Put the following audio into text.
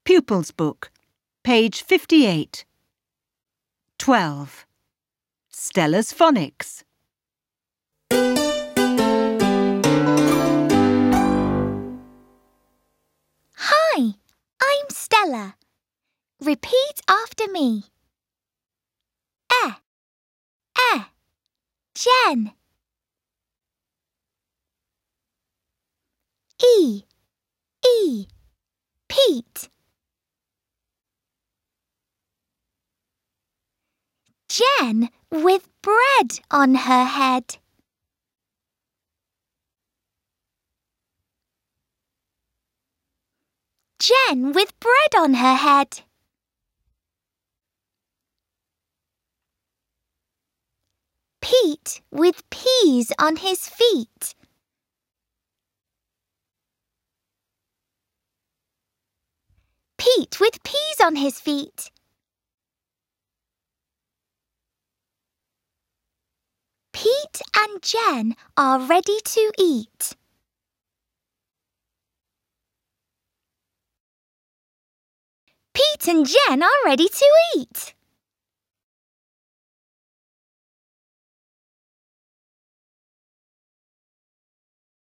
Pupils Book, page 58. 12. Stella's Phonics. Hi, I'm Stella. Repeat after me. Jen. E, Pete. Jen with bread on her head. Jen with bread on her head. Pete with peas on his feet. Pete with peas on his feet. Pete and Jen are ready to eat. Pete and Jen are ready to eat.